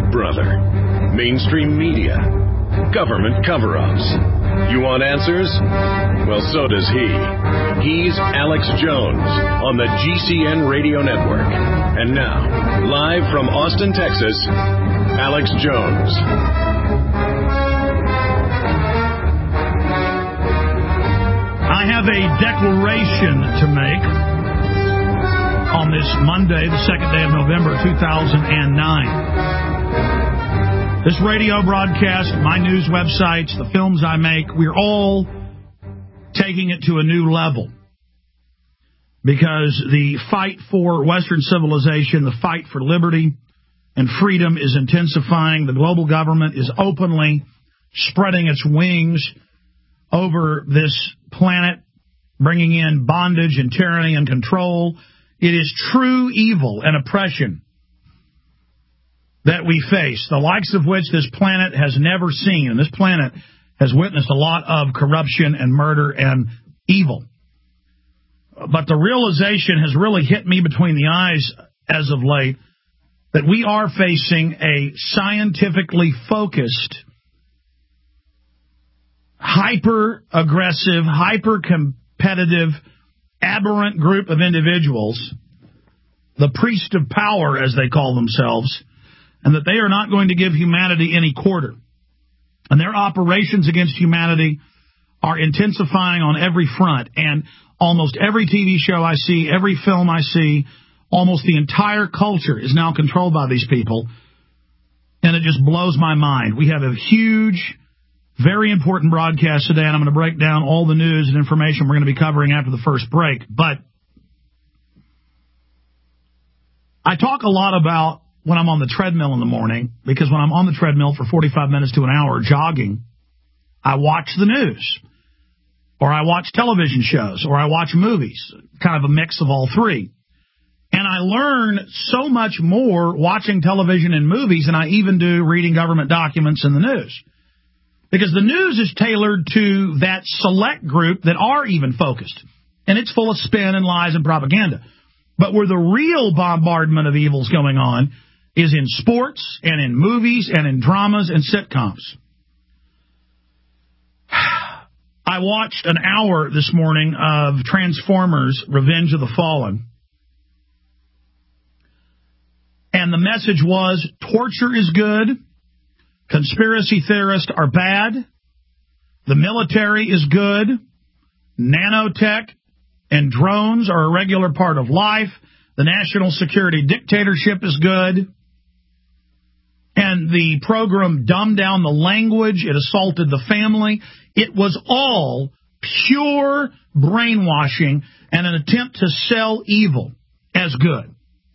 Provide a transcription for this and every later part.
Big Brother, mainstream media, government cover-ups. You want answers? Well, so does he. He's Alex Jones on the GCN Radio Network. And now, live from Austin, Texas, Alex Jones. I have a declaration to make on this Monday, the 2nd day of November, 2009. This radio broadcast, my news websites, the films I make, we're all taking it to a new level. Because the fight for Western civilization, the fight for liberty and freedom is intensifying. The global government is openly spreading its wings over this planet, bringing in bondage and tyranny and control. It is true evil and oppression that we face, the likes of which this planet has never seen. And this planet has witnessed a lot of corruption and murder and evil. But the realization has really hit me between the eyes as of late that we are facing a scientifically focused, hyper-aggressive, hyper-competitive, aberrant group of individuals, the priest of power, as they call themselves, and that they are not going to give humanity any quarter. And their operations against humanity are intensifying on every front. And almost every TV show I see, every film I see, almost the entire culture is now controlled by these people. And it just blows my mind. We have a huge, very important broadcast today, and I'm going to break down all the news and information we're going to be covering after the first break. But I talk a lot about when I'm on the treadmill in the morning, because when I'm on the treadmill for 45 minutes to an hour jogging, I watch the news, or I watch television shows, or I watch movies, kind of a mix of all three. And I learn so much more watching television and movies than I even do reading government documents in the news. Because the news is tailored to that select group that are even focused. And it's full of spin and lies and propaganda. But where the real bombardment of evil is going on is in sports and in movies and in dramas and sitcoms. I watched an hour this morning of Transformers: Revenge of the Fallen. And the message was, torture is good. Conspiracy theorists are bad. The military is good. Nanotech and drones are a regular part of life. The national security dictatorship is good. And the program dumbed down the language. It assaulted the family. It was all pure brainwashing and an attempt to sell evil as good.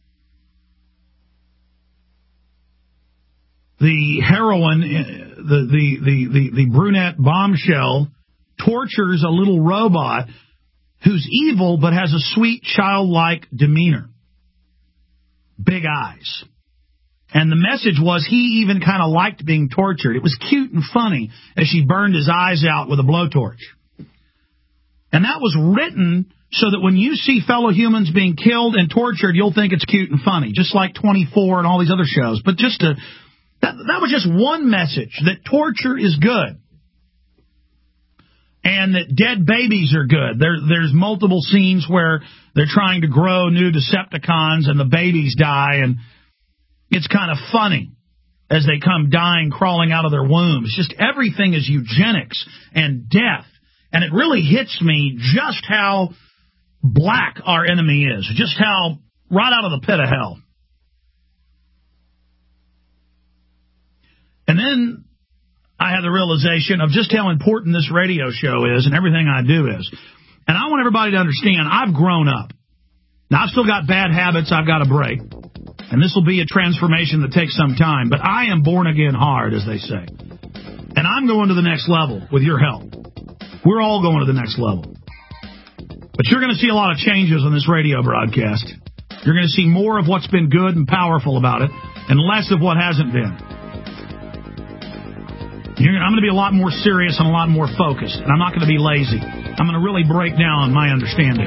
The heroine, the brunette bombshell, tortures a little robot who's evil but has a sweet, childlike demeanor. Big eyes. And the message was he even kind of liked being tortured. It was cute and funny as she burned his eyes out with a blowtorch. And that was written so that when you see fellow humans being killed and tortured, you'll think it's cute and funny, just like 24 and all these other shows. But just to... That was just one message, that torture is good. And that dead babies are good. There's multiple scenes where they're trying to grow new Decepticons and the babies die, and it's kind of funny as they come dying, crawling out of their wombs. Just everything is eugenics and death. And it really hits me just how black our enemy is, just how right out of the pit of hell. And then I had the realization of just how important this radio show is and everything I do is. And I want everybody to understand, I've grown up. Now, I've still got bad habits I've got to break. And this will be a transformation that takes some time. But I am born again hard, as they say. And I'm going to the next level with your help. We're all going to the next level. But you're going to see a lot of changes on this radio broadcast. You're going to see more of what's been good and powerful about it and less of what hasn't been. I'm going to be a lot more serious and a lot more focused, and I'm not going to be lazy. I'm going to really break down my understanding.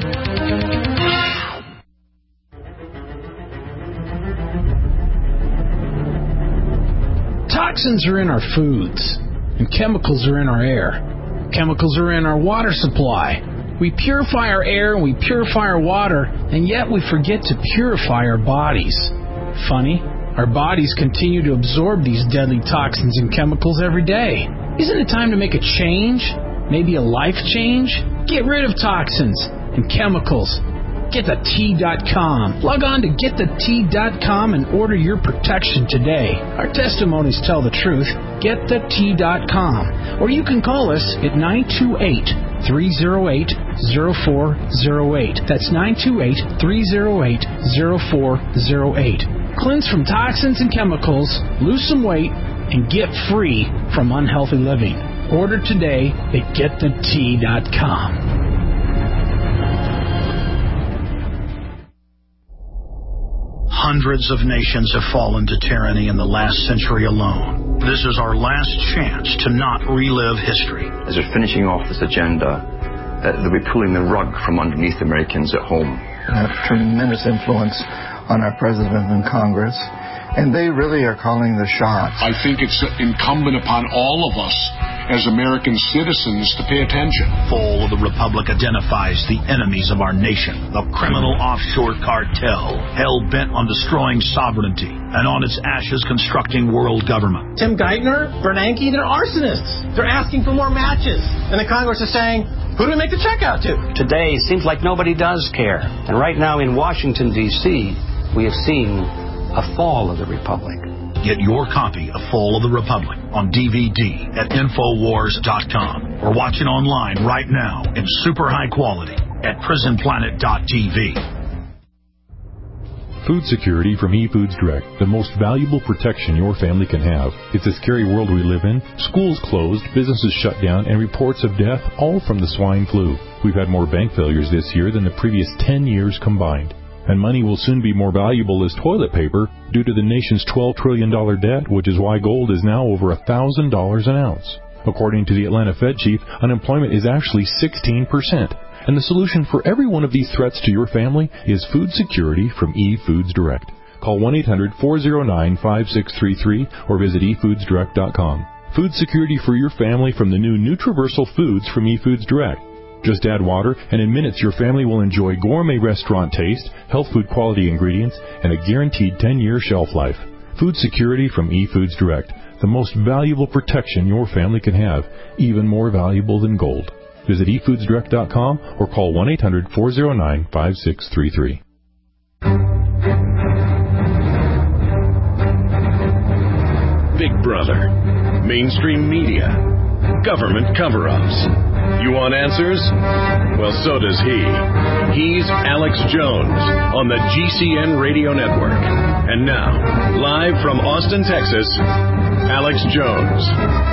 Toxins are in our foods, and chemicals are in our air. Chemicals are in our water supply. We purify our air and we purify our water, and yet we forget to purify our bodies. Funny, our bodies continue to absorb these deadly toxins and chemicals every day. Isn't it time to make a change? Maybe a life change? Get rid of toxins and chemicals. GetTheT.com. Log on to GetTheT.com and order your protection today. Our testimonies tell the truth. GetTheT.com. Or you can call us at 928-308-0408. That's 928-308-0408. Cleanse from toxins and chemicals, lose some weight, and get free from unhealthy living. Order today at GetTheT.com. Hundreds of nations have fallen to tyranny in the last century alone. This is our last chance to not relive history. As they're finishing off this agenda, they'll be pulling the rug from underneath Americans at home. They have tremendous influence on our president and Congress, and they really are calling the shots. I think it's incumbent upon all of us as American citizens to pay attention. Fall of the Republic identifies the enemies of our nation, the criminal offshore cartel, hell-bent on destroying sovereignty, and on its ashes constructing world government. Tim Geithner, Bernanke, they're arsonists. They're asking for more matches. And the Congress is saying, who do we make the check out to? Today, it seems like nobody does care. And right now in Washington, D.C., we have seen a fall of the Republic. Get your copy of Fall of the Republic on DVD at Infowars.com or watch it online right now in super high quality at PrisonPlanet.tv. Food security from eFoods Direct, the most valuable protection your family can have. It's a scary world we live in. Schools closed, businesses shut down, and reports of death, all from the swine flu. We've had more bank failures this year than the previous 10 years combined. And money will soon be more valuable as toilet paper due to the nation's $12 trillion debt, which is why gold is now over $1,000 an ounce. According to the Atlanta Fed chief, unemployment is actually 16%. And the solution for every one of these threats to your family is food security from eFoods Direct. Call 1-800-409-5633 or visit eFoodsDirect.com. Food security for your family from the new Nutriversal Foods from eFoods Direct. Just add water, and in minutes your family will enjoy gourmet restaurant taste, health food quality ingredients, and a guaranteed 10-year shelf life. Food security from eFoods Direct, the most valuable protection your family can have, even more valuable than gold. Visit eFoodsDirect.com or call 1-800-409-5633. Big Brother, mainstream media, government cover-ups. You want answers? Well, so does he. He's Alex Jones on the GCN Radio Network. And now, live from Austin, Texas, Alex Jones.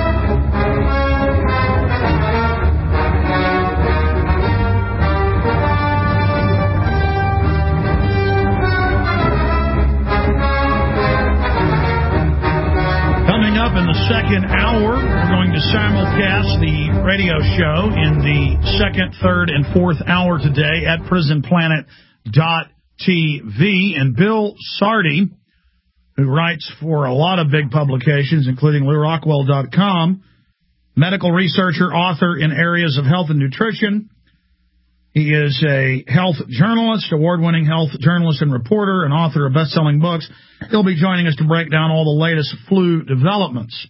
Coming up in the second hour, we're going to simulcast the radio show in the second, third, and fourth hour today at PrisonPlanet.tv. And Bill Sardi, who writes for a lot of big publications, including LewRockwell.com, medical researcher, author in areas of health and nutrition. He is a health journalist, award-winning health journalist and reporter, and author of best-selling books. He'll be joining us to break down all the latest flu developments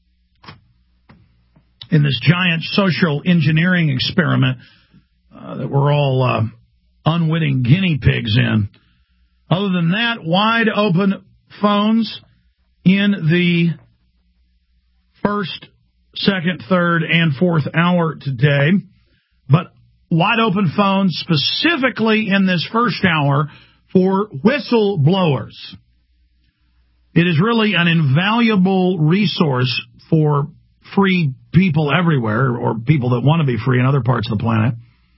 in this giant social engineering experiment that we're all unwitting guinea pigs in. Other than that, wide open phones in the first, second, third, and fourth hour today. But wide open phones specifically in this first hour for whistleblowers. It is really an invaluable resource for free people everywhere, or people that want to be free in other parts of the planet,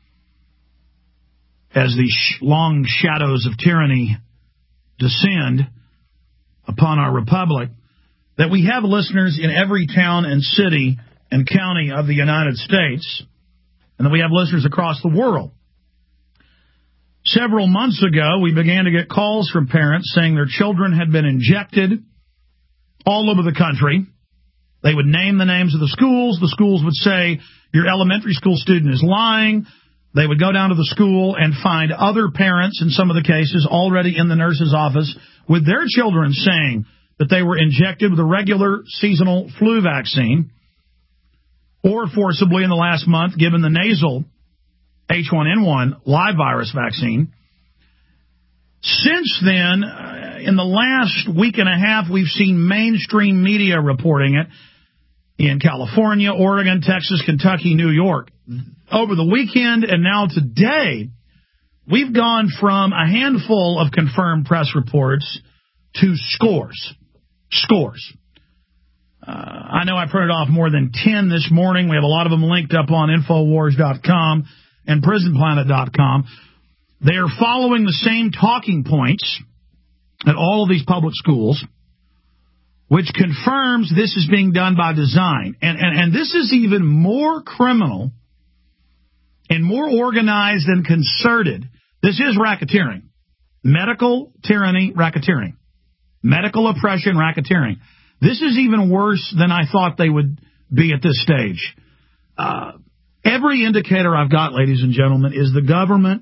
as the long shadows of tyranny descend upon our republic, that we have listeners in every town and city and county of the United States, and that we have listeners across the world. Several months ago, we began to get calls from parents saying their children had been injected all over the country They would name the names of the schools. The schools would say, your elementary school student is lying. They would go down to the school and find other parents, in some of the cases, already in the nurse's office with their children saying that they were injected with a regular seasonal flu vaccine or forcibly in the last month given the nasal H1N1 live virus vaccine. Since then, in the last week and a half, we've seen mainstream media reporting it in California, Oregon, Texas, Kentucky, New York. Over the weekend and now today, we've gone from a handful of confirmed press reports to scores. I know I printed off more than 10 this morning. We have a lot of them linked up on Infowars.com and PrisonPlanet.com. They are following the same talking points at all of these public schools, which confirms this is being done by design. And this is even more criminal and more organized and concerted. This is racketeering. Medical tyranny, racketeering. Medical oppression, racketeering. This is even worse than I thought they would be at this stage. Every indicator I've got, ladies and gentlemen, is the government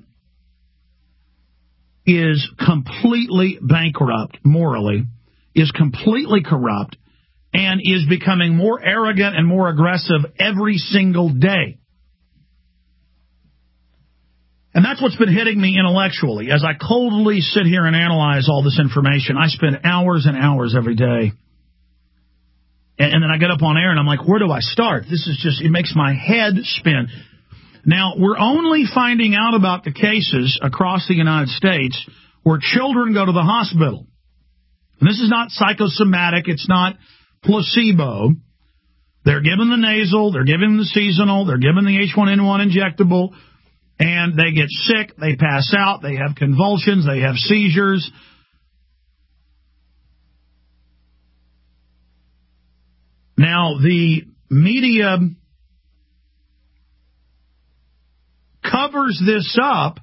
is completely bankrupt morally, is completely corrupt, and is becoming more arrogant and more aggressive every single day. And that's what's been hitting me intellectually. As I coldly sit here and analyze all this information, I spend hours and hours every day. And then I get up on air and I'm like, where do I start? This is just, it makes my head spin. Now, we're only finding out about the cases across the United States where children go to the hospital. And this is not psychosomatic. It's not placebo. They're given the nasal. They're given the seasonal. They're given the H1N1 injectable. And they get sick. They pass out. They have convulsions. They have seizures. Now, the media covers this up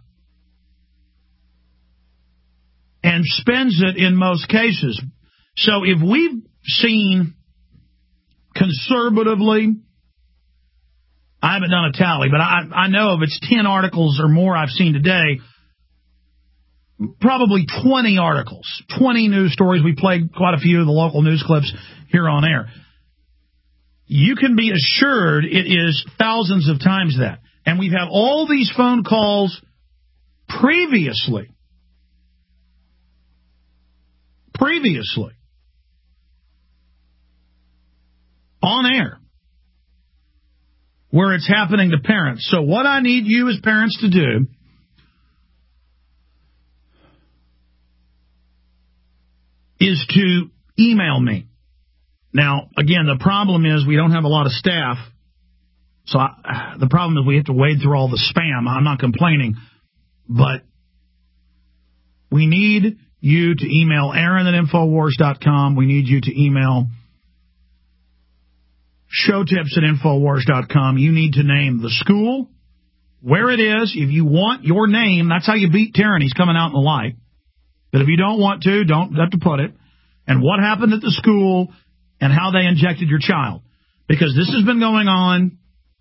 and spins it in most cases. So if we've seen conservatively, I haven't done a tally, but I know if it's 10 articles or more I've seen today, probably 20 articles, 20 news stories. We played quite a few of the local news clips here on air. You can be assured it is thousands of times that. And we've had all these phone calls previously on air where it's happening to parents. So what I need you as parents to do is to email me. Now, again, the problem is we don't have a lot of staff. So the problem is we have to wade through all the spam. I'm not complaining, but we need you to email Aaron at Infowars.com. We need you to email showtips at Infowars.com. You need to name the school, where it is. If you want your name, that's how you beat tyranny's coming out in the light. But if you don't want to, don't have to put it. And what happened at the school and how they injected your child. Because this has been going on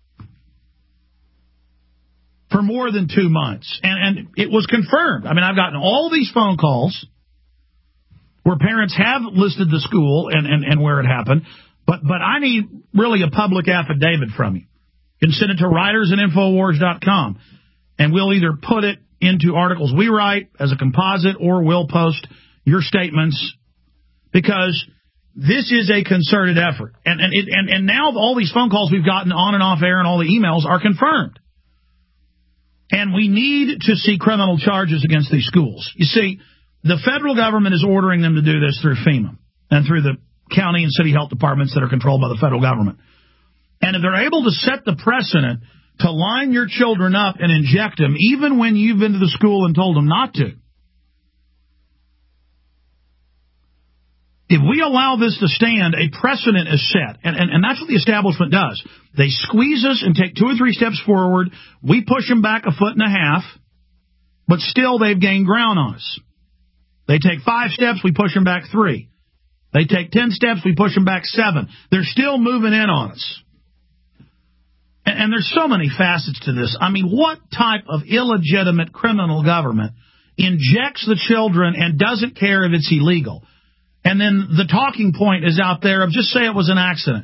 for more than 2 months. And it was confirmed. I mean, I've gotten all these phone calls where parents have listed the school and where it happened. But I need really a public affidavit from you. You can send it to writers at Infowars.com. And we'll either put it into articles we write as a composite or we'll post your statements because this is a concerted effort. And now all these phone calls we've gotten on and off air and all the emails are confirmed. And we need to see criminal charges against these schools. You see, the federal government is ordering them to do this through FEMA and through the county and city health departments that are controlled by the federal government. And if they're able to set the precedent to line your children up and inject them, even when you've been to the school and told them not to, if we allow this to stand, a precedent is set. And that's what the establishment does. They squeeze us and take 2 or 3 steps forward. We push them back 1.5 feet, but still they've gained ground on us. They take 5 steps, we push them back 3. They take 10 steps, we push them back 7. They're still moving in on us. And there's so many facets to this. I mean, what type of illegitimate criminal government injects the children and doesn't care if it's illegal? And then the talking point is out there of just say it was an accident.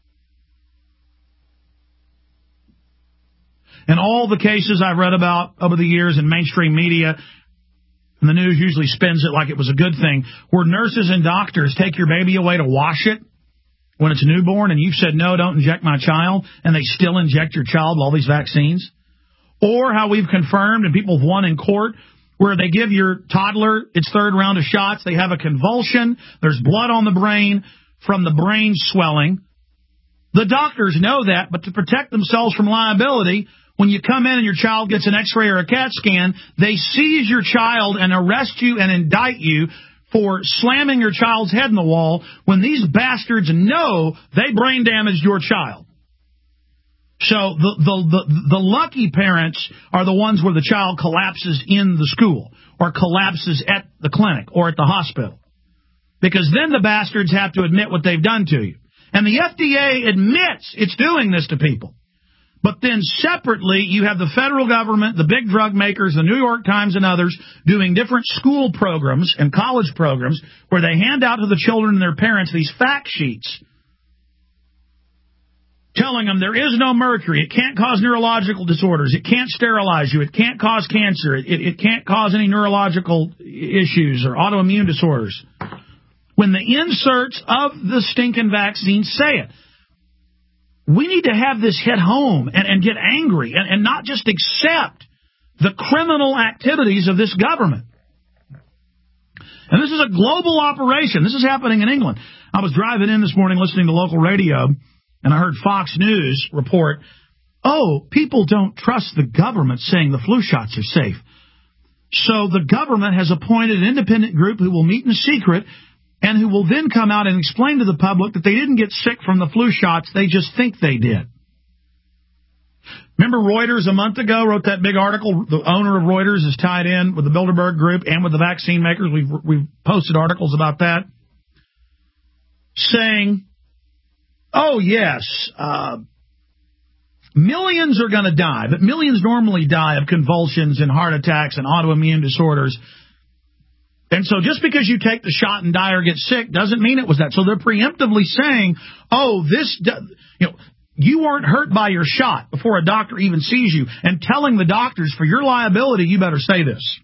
And all the cases I've read about over the years in mainstream media, and the news usually spins it like it was a good thing, where nurses and doctors take your baby away to wash it when it's newborn, and you've said, no, don't inject my child, and they still inject your child with all these vaccines. Or how we've confirmed, and people have won in court, where they give your toddler its 3rd round of shots, they have a convulsion, there's blood on the brain from the brain swelling. The doctors know that, but to protect themselves from liability, when you come in and your child gets an X-ray or a CAT scan, they seize your child and arrest you and indict you for slamming your child's head in the wall when these bastards know they brain damaged your child. So the lucky parents are the ones where the child collapses in the school or collapses at the clinic or at the hospital. Because then the bastards have to admit what they've done to you. And the FDA admits it's doing this to people. But then separately, you have the federal government, the big drug makers, the New York Times and others doing different school programs and college programs where they hand out to the children and their parents these fact sheets telling them there is no mercury, it can't cause neurological disorders, it can't sterilize you, it can't cause cancer, it can't cause any neurological issues or autoimmune disorders. When the inserts of the stinking vaccine say it. We need to have this hit home and get angry and not just accept the criminal activities of this government. And this is a global operation. This is happening in England. I was driving in this morning listening to local radio, and I heard Fox News report, people don't trust the government saying the flu shots are safe. So the government has appointed an independent group who will meet in secret and who will then come out and explain to the public that they didn't get sick from the flu shots, they just think they did. Remember Reuters a month ago wrote that big article? The owner of Reuters is tied in with the Bilderberg Group and with the vaccine makers. We've posted articles about that. Saying, millions are going to die, but millions normally die of convulsions and heart attacks and autoimmune disorders. And so just because you take the shot and die or get sick doesn't mean it was that. So they're preemptively saying, you weren't hurt by your shot before a doctor even sees you, and telling the doctors for your liability, you better say this.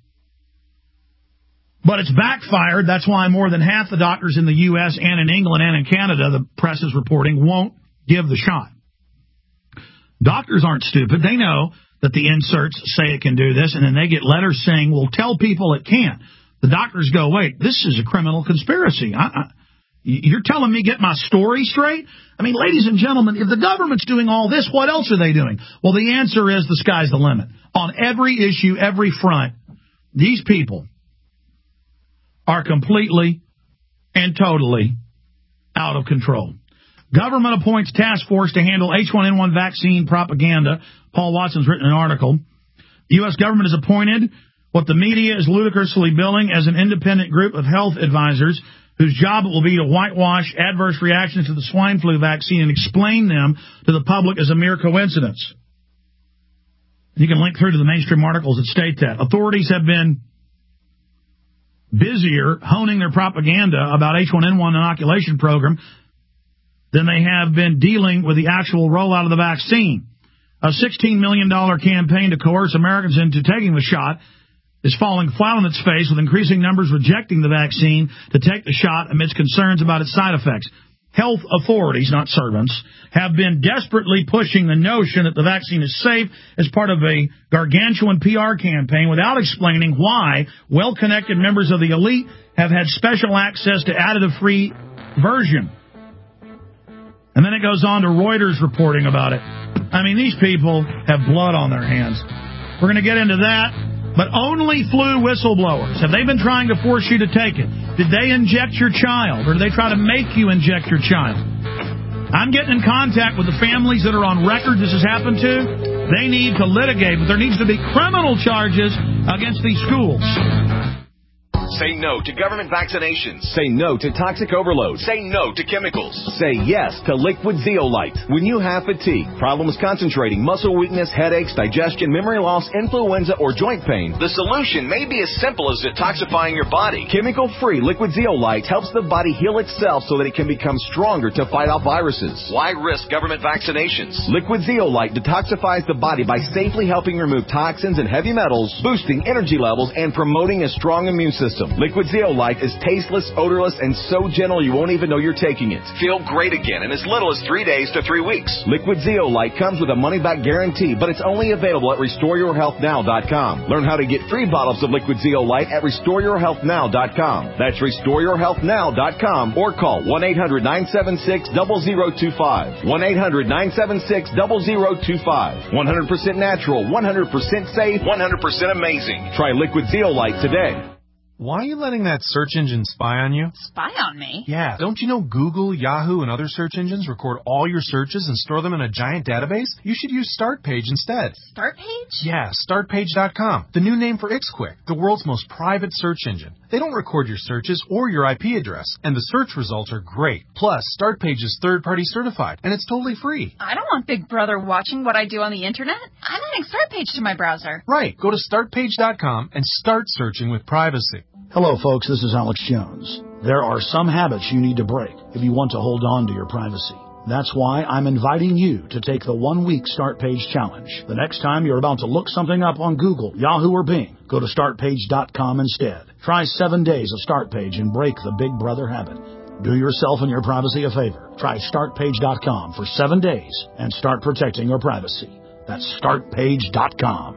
But it's backfired. That's why more than half the doctors in the U.S. and in England and in Canada, the press is reporting, won't give the shot. Doctors aren't stupid. They know that the inserts say it can do this, and then they get letters saying, well, tell people it can't. The doctors go, wait, this is a criminal conspiracy. You're telling me get my story straight? I mean, ladies and gentlemen, if the government's doing all this, what else are they doing? Well, the answer is the sky's the limit. On every issue, every front, these people are completely and totally out of control. Government appoints task force to handle H1N1 vaccine propaganda. Paul Watson's written an article. The U.S. government has appointed what the media is ludicrously billing as an independent group of health advisors whose job it will be to whitewash adverse reactions to the swine flu vaccine and explain them to the public as a mere coincidence. You can link through to the mainstream articles that state that. Authorities have been busier honing their propaganda about H1N1 inoculation program than they have been dealing with the actual rollout of the vaccine. A $16 million campaign to coerce Americans into taking the shot is falling flat on its face, with increasing numbers rejecting the vaccine to take the shot amidst concerns about its side effects. Health authorities, not servants, have been desperately pushing the notion that the vaccine is safe as part of a gargantuan PR campaign without explaining why well-connected members of the elite have had special access to additive-free version. And then it goes on to Reuters reporting about it. I mean, these people have blood on their hands. We're going to get into that. But only flu whistleblowers. Have they been trying to force you to take it? Did they inject your child? Or do they try to make you inject your child? I'm getting in contact with the families that are on record this has happened to. They need to litigate, but there needs to be criminal charges against these schools. Say no to government vaccinations. Say no to toxic overload. Say no to chemicals. Say yes to Liquid Zeolite. When you have fatigue, problems concentrating, muscle weakness, headaches, digestion, memory loss, influenza, or joint pain, the solution may be as simple as detoxifying your body. Chemical-free Liquid Zeolite helps the body heal itself so that it can become stronger to fight off viruses. Why risk government vaccinations? Liquid Zeolite detoxifies the body by safely helping remove toxins and heavy metals, boosting energy levels, and promoting a strong immune system. Liquid Zeolite is tasteless, odorless, and so gentle you won't even know you're taking it. Feel great again in as little as 3 days to 3 weeks. Liquid Zeolite comes with a money-back guarantee, but it's only available at RestoreYourHealthNow.com. Learn how to get 3 bottles of Liquid Zeolite at RestoreYourHealthNow.com. That's RestoreYourHealthNow.com or call 1-800-976-0025. 1-800-976-0025. 100% natural, 100% safe, 100% amazing. Try Liquid Zeolite today. Why are you letting that search engine spy on you? Spy on me? Yeah. Don't you know Google, Yahoo, and other search engines record all your searches and store them in a giant database? You should use StartPage instead. StartPage? Yeah, StartPage.com. The new name for XQuick, the world's most private search engine. They don't record your searches or your IP address, and the search results are great. Plus, StartPage is third-party certified, and it's totally free. I don't want Big Brother watching what I do on the internet. I'm adding StartPage to my browser. Right. Go to StartPage.com and start searching with privacy. Hello, folks. This is Alex Jones. There are some habits you need to break if you want to hold on to your privacy. That's why I'm inviting you to take the 1-week StartPage challenge. The next time you're about to look something up on Google, Yahoo, or Bing, go to StartPage.com instead. Try 7 days of StartPage and break the Big Brother habit. Do yourself and your privacy a favor. Try StartPage.com for 7 days and start protecting your privacy. That's StartPage.com.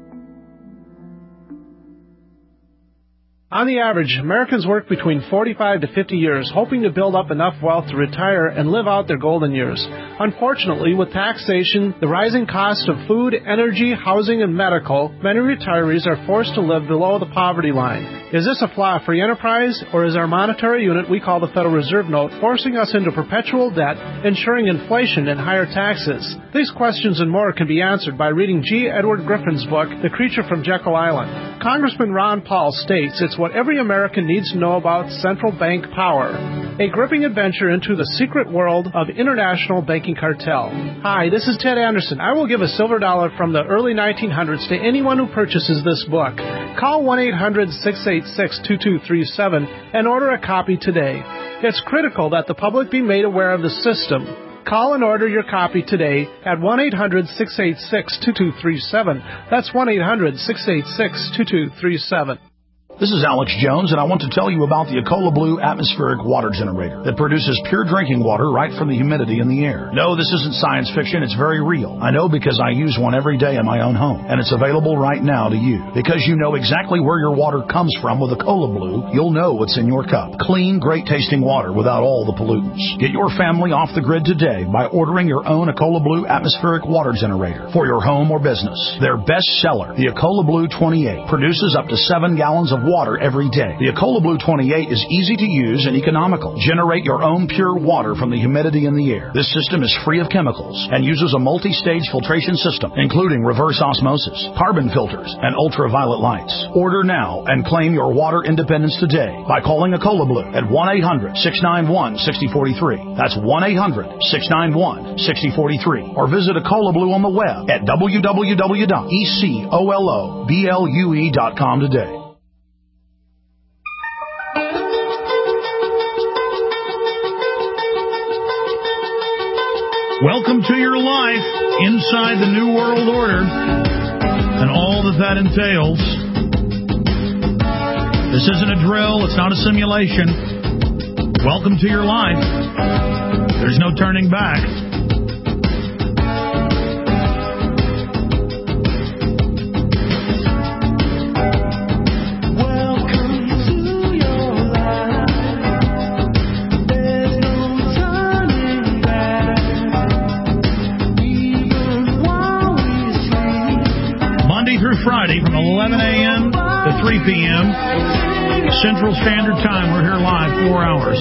On the average, Americans work between 45 to 50 years, hoping to build up enough wealth to retire and live out their golden years. Unfortunately, with taxation, the rising cost of food, energy, housing, and medical, many retirees are forced to live below the poverty line. Is this a flaw of free enterprise, or is our monetary unit we call the Federal Reserve Note forcing us into perpetual debt, ensuring inflation and higher taxes? These questions and more can be answered by reading G. Edward Griffin's book, The Creature from Jekyll Island. Congressman Ron Paul states it's what every American needs to know about central bank power. A gripping adventure into the secret world of international banking cartel. Hi, this is Ted Anderson. I will give a silver dollar from the early 1900s to anyone who purchases this book. Call 1-800-686-2237 and order a copy today. It's critical that the public be made aware of the system. Call and order your copy today at 1-800-686-2237. That's 1-800-686-2237. This is Alex Jones, and I want to tell you about the Ecola Blue atmospheric water generator that produces pure drinking water right from the humidity in the air. No, this isn't science fiction. It's very real. I know because I use one every day in my own home, and it's available right now to you. Because you know exactly where your water comes from with Ecola Blue, you'll know what's in your cup. Clean, great-tasting water without all the pollutants. Get your family off the grid today by ordering your own Ecola Blue atmospheric water generator for your home or business. Their best seller, the Ecola Blue 28, produces up to 7 gallons of water every day. The Ecola Blue 28 is easy to use and economical. Generate your own pure water from the humidity in the air. This system is free of chemicals and uses a multi-stage filtration system, including reverse osmosis, carbon filters, and ultraviolet lights. Order now and claim your water independence today by calling Ecola Blue at 1-800-691-6043. That's 1-800-691-6043. Or visit Ecola Blue on the web at www.ecoloblu.com today. Welcome to your life inside the New World Order and all that entails. This isn't a drill. It's not a simulation. Welcome to your life. There's no turning back. Friday from 11 a.m. to 3 p.m. Central Standard Time. We're here live 4 hours.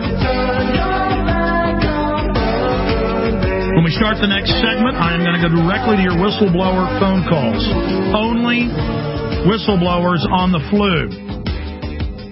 When we start the next segment, I am going to go directly to your whistleblower phone calls. Only whistleblowers on the flu.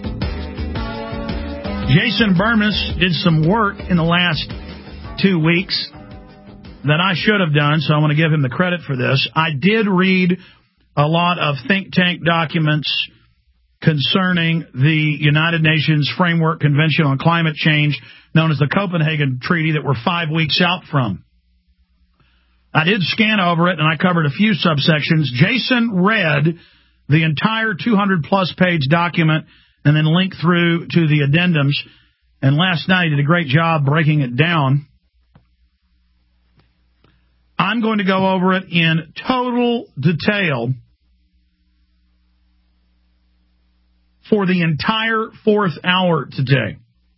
Jason Bermas did some work in the last 2 weeks that I should have done, so I want to give him the credit for this. I did read a lot of think tank documents concerning the United Nations Framework Convention on Climate Change, known as the Copenhagen Treaty, that we're 5 weeks out from. I did scan over it, and I covered a few subsections. Jason read the entire 200-plus page document and then linked through to the addendums. And last night he did a great job breaking it down. I'm going to go over it in total detail for the entire fourth hour today.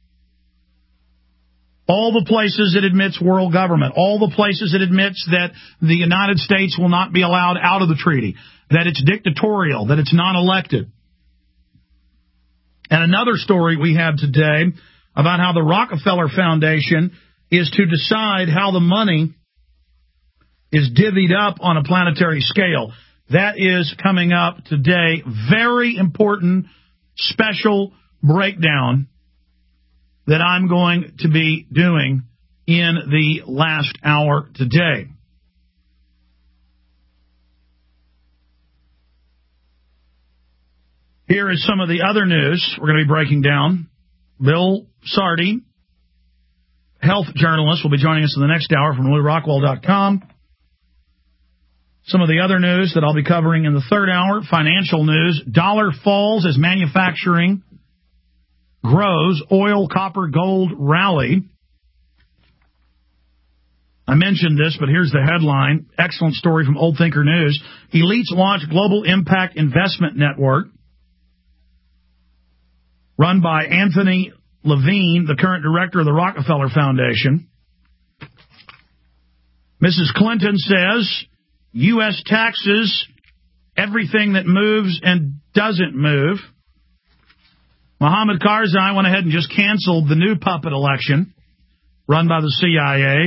All the places it admits world government, all the places it admits that the United States will not be allowed out of the treaty, that it's dictatorial, that it's non-elected. And another story we have today about how the Rockefeller Foundation is to decide how the money is divvied up on a planetary scale. That is coming up today. Very important special breakdown that I'm going to be doing in the last hour today. Here is some of the other news we're going to be breaking down. Bill Sardi, health journalist, will be joining us in the next hour from LouRockwell.com. Some of the other news that I'll be covering in the third hour, financial news. Dollar falls as manufacturing grows. Oil, copper, gold rally. I mentioned this, but here's the headline. Excellent story from Old Thinker News. Elites launch Global Impact Investment Network, run by Anthony Levine, the current director of the Rockefeller Foundation. Mrs. Clinton says U.S. taxes everything that moves and doesn't move. Mohammed Karzai went ahead and just canceled the new puppet election run by the CIA.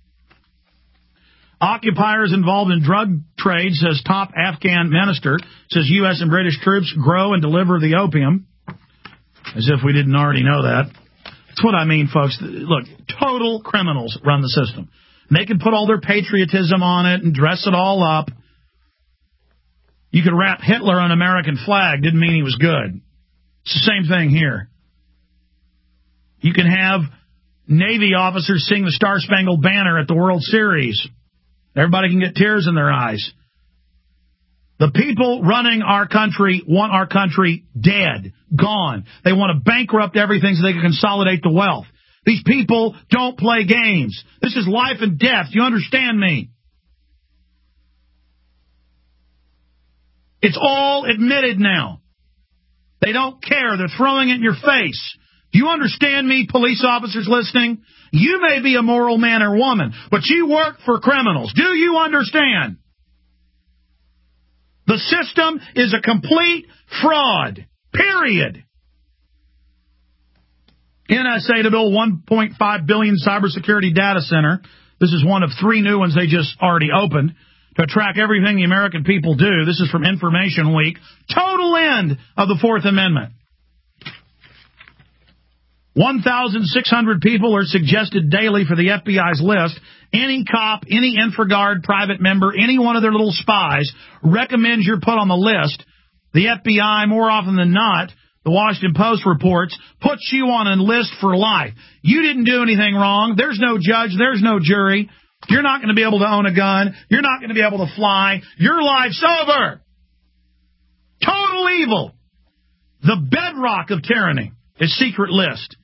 Occupiers involved in drug trade, says top Afghan minister, says U.S. and British troops grow and deliver the opium. As if we didn't already know that. That's what I mean, folks. Look, total criminals run the system. And they can put all their patriotism on it and dress it all up. You could wrap Hitler on an American flag. Didn't mean he was good. It's the same thing here. You can have Navy officers sing the Star-Spangled Banner at the World Series. Everybody can get tears in their eyes. The people running our country want our country dead, gone. They want to bankrupt everything so they can consolidate the wealth. These people don't play games. This is life and death. Do you understand me? It's all admitted now. They don't care. They're throwing it in your face. Do you understand me, police officers listening? You may be a moral man or woman, but you work for criminals. Do you understand? The system is a complete fraud. Period. NSA to build $1.5 billion cybersecurity data center. This is one of 3 new ones they just already opened to track everything the American people do. This is from Information Week. Total end of the Fourth Amendment. 1,600 people are suggested daily for the FBI's list. Any cop, any InfraGard private member, any one of their little spies recommends you're put on the list. The FBI, more often than not, the Washington Post reports, puts you on a list for life. You didn't do anything wrong. There's no judge. There's no jury. You're not going to be able to own a gun. You're not going to be able to fly. Your life's over. Total evil. The bedrock of tyranny is secret list.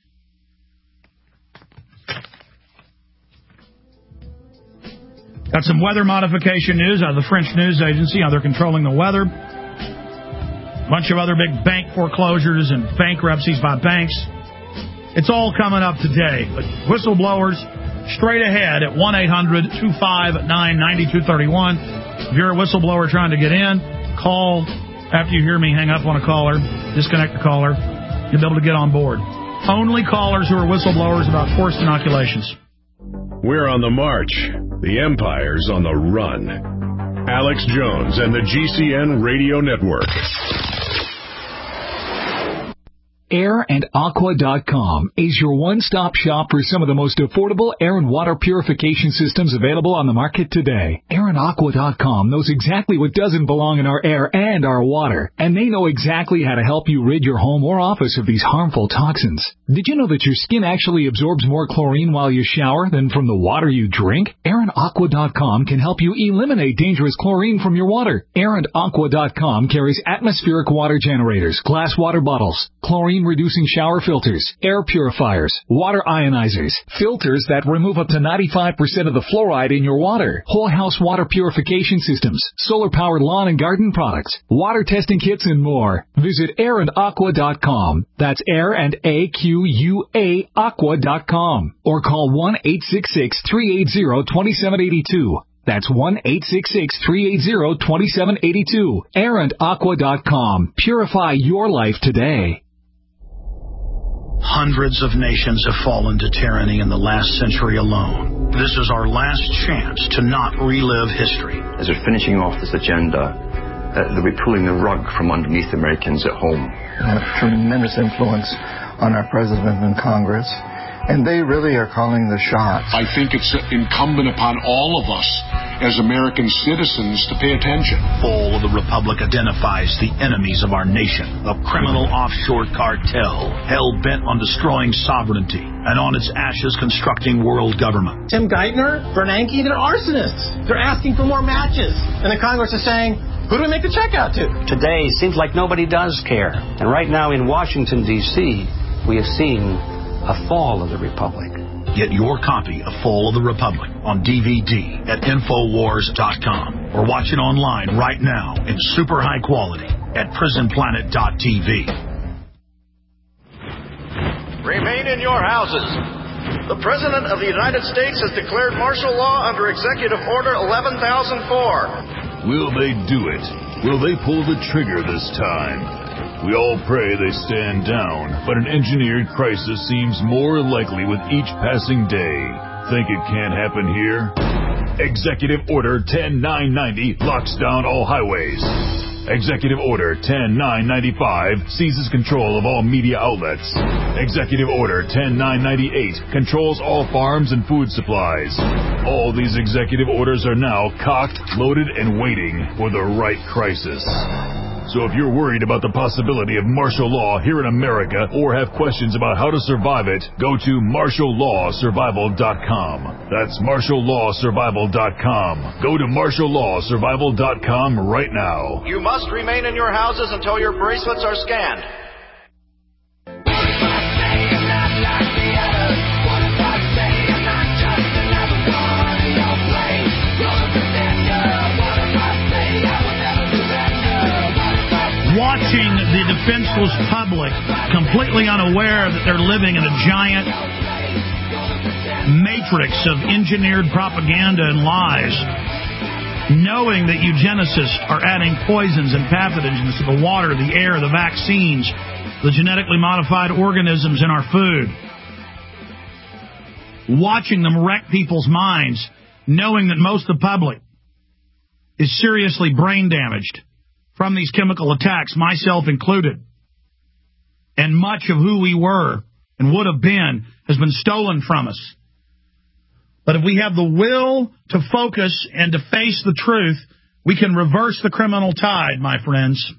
Got some weather modification news out of the French news agency, how they're controlling the weather. Bunch of other big bank foreclosures and bankruptcies by banks. It's all coming up today. But whistleblowers, straight ahead at 1-800-259-9231. If you're a whistleblower trying to get in, call. After you hear me hang up on a caller, disconnect the caller, you'll be able to get on board. Only callers who are whistleblowers about forced inoculations. We're on the march. The Empire's on the run. Alex Jones and the GCN Radio Network. AirandAqua.com is your one-stop shop for some of the most affordable air and water purification systems available on the market today. AirandAqua.com knows exactly what doesn't belong in our air and our water, and they know exactly how to help you rid your home or office of these harmful toxins. Did you know that your skin actually absorbs more chlorine while you shower than from the water you drink? AirandAqua.com can help you eliminate dangerous chlorine from your water. AirandAqua.com carries atmospheric water generators, glass water bottles, chlorine-reducing shower filters, air purifiers, water ionizers, filters that remove up to 95% of the fluoride in your water, whole house water purification systems, solar-powered lawn and garden products, water testing kits, and more. Visit AirandAqua.com. That's AirandAqua.com. Or call 1-866-380-2782. That's 1-866-380-2782. AirandAqua.com. Purify your life today. Hundreds of nations have fallen to tyranny in the last century alone. This is our last chance to not relive history. As they're finishing off this agenda, they'll be pulling the rug from underneath Americans at home. They have tremendous influence on our president and Congress, and they really are calling the shots. I think it's incumbent upon all of us as American citizens to pay attention. Fall of the Republic identifies the enemies of our nation, a criminal offshore cartel hell-bent on destroying sovereignty and on its ashes constructing world government. Tim Geithner, Bernanke, they're arsonists. They're asking for more matches. And the Congress is saying, who do we make the check out to? Today seems like nobody does care. And right now in Washington, D.C., we have seen a fall of the Republic. Get your copy of Fall of the Republic on DVD at Infowars.com or watch it online right now in super high quality at PrisonPlanet.tv. Remain in your houses. The President of the United States has declared martial law under Executive Order 11,004. Will they do it? Will they pull the trigger this time? We all pray they stand down, but an engineered crisis seems more likely with each passing day. Think it can't happen here? Executive Order 10990 locks down all highways. Executive Order 10995 seizes control of all media outlets. Executive Order 10998 controls all farms and food supplies. All these executive orders are now cocked, loaded, and waiting for the right crisis. So if you're worried about the possibility of martial law here in America or have questions about how to survive it, go to martiallawsurvival.com. That's martiallawsurvival.com. Go to martiallawsurvival.com right now. You must remain in your houses until your bracelets are scanned. Watching the defenseless public completely unaware that they're living in a giant matrix of engineered propaganda and lies, knowing that eugenicists are adding poisons and pathogens to the water, the air, the vaccines, the genetically modified organisms in our food, watching them wreck people's minds, knowing that most of the public is seriously brain damaged from these chemical attacks, myself included. And much of who we were and would have been has been stolen from us. But if we have the will to focus and to face the truth, we can reverse the criminal tide, my friends.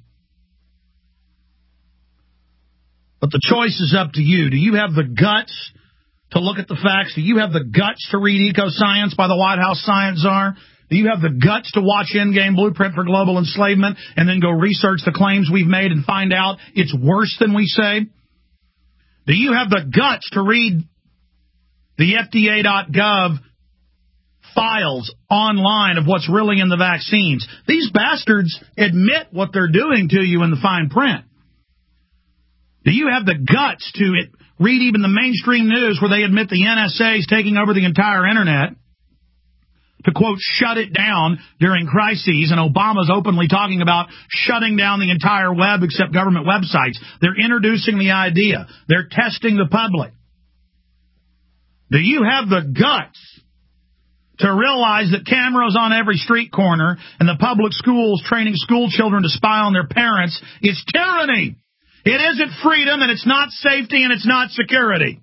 But the choice is up to you. Do you have the guts to look at the facts? Do you have the guts to read Eco-Science by the White House Science Czar? Do you have the guts to watch Endgame Blueprint for Global Enslavement and then go research the claims we've made and find out it's worse than we say? Do you have the guts to read the FDA.gov files online of what's really in the vaccines? These bastards admit what they're doing to you in the fine print. Do you have the guts to read even the mainstream news where they admit the NSA is taking over the entire Internet? To, quote, shut it down during crises, and Obama's openly talking about shutting down the entire web except government websites. They're introducing the idea. They're testing the public. Do you have the guts to realize that cameras on every street corner and the public schools training school children to spy on their parents is tyranny? It isn't freedom, and it's not safety, and it's not security.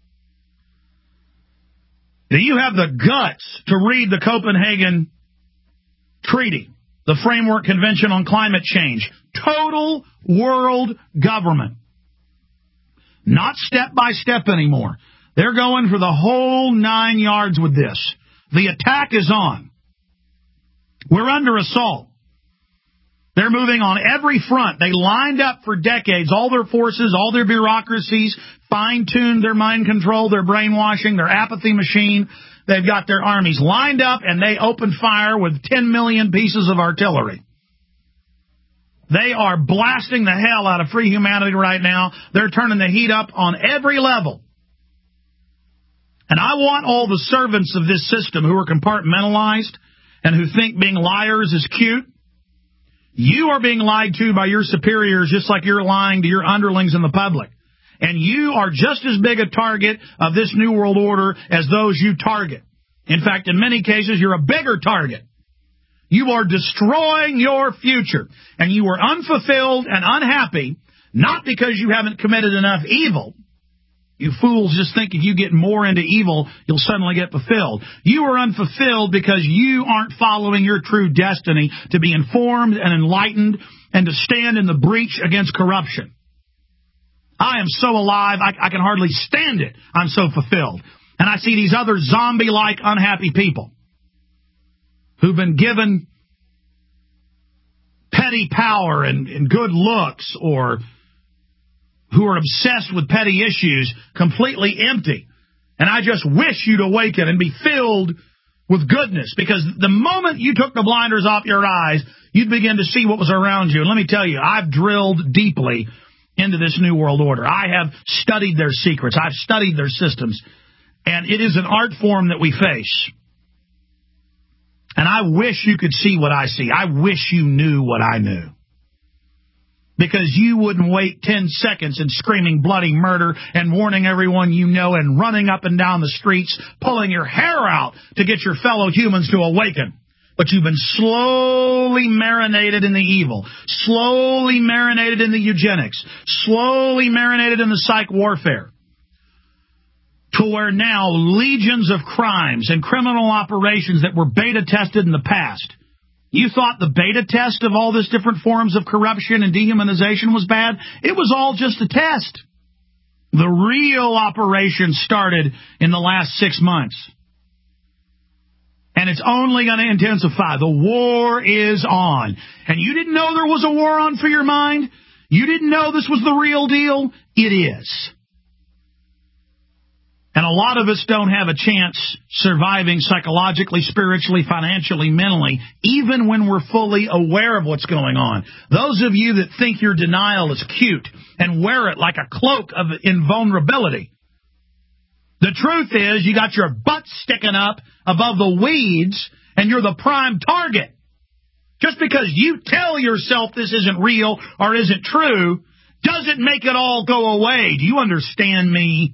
Do you have the guts to read the Copenhagen Treaty, the Framework Convention on Climate Change? Total world government. Not step by step anymore. They're going for the whole 9 yards with this. The attack is on. We're under assault. They're moving on every front. They lined up for decades, all their forces, all their bureaucracies, fine-tuned their mind control, their brainwashing, their apathy machine. They've got their armies lined up, and they opened fire with 10 million pieces of artillery. They are blasting the hell out of free humanity right now. They're turning the heat up on every level. And I want all the servants of this system who are compartmentalized and who think being liars is cute. You are being lied to by your superiors just like you're lying to your underlings in the public. And you are just as big a target of this New World Order as those you target. In fact, in many cases, you're a bigger target. You are destroying your future. And you are unfulfilled and unhappy, not because you haven't committed enough evil. You fools just think if you get more into evil, you'll suddenly get fulfilled. You are unfulfilled because you aren't following your true destiny to be informed and enlightened and to stand in the breach against corruption. I am so alive, I can hardly stand it. I'm so fulfilled. And I see these other zombie-like unhappy people who've been given petty power and good looks, or who are obsessed with petty issues, completely empty. And I just wish you'd awaken and be filled with goodness, because the moment you took the blinders off your eyes, you'd begin to see what was around you. And let me tell you, I've drilled deeply into this New World Order. I have studied their secrets. I've studied their systems. And it is an art form that we face. And I wish you could see what I see. I wish you knew what I knew. Because you wouldn't wait 10 seconds in screaming bloody murder and warning everyone you know and running up and down the streets, pulling your hair out to get your fellow humans to awaken. But you've been slowly marinated in the evil, slowly marinated in the eugenics, slowly marinated in the psych warfare, to where now legions of crimes and criminal operations that were beta tested in the past. You thought the beta test of all this different forms of corruption and dehumanization was bad? It was all just a test. The real operation started in the last 6 months. And it's only going to intensify. The war is on. And you didn't know there was a war on for your mind? You didn't know this was the real deal? It is. And a lot of us don't have a chance surviving psychologically, spiritually, financially, mentally, even when we're fully aware of what's going on. Those of you that think your denial is cute and wear it like a cloak of invulnerability, the truth is you got your butt sticking up above the weeds and you're the prime target. Just because you tell yourself this isn't real or isn't true doesn't make it all go away. Do you understand me?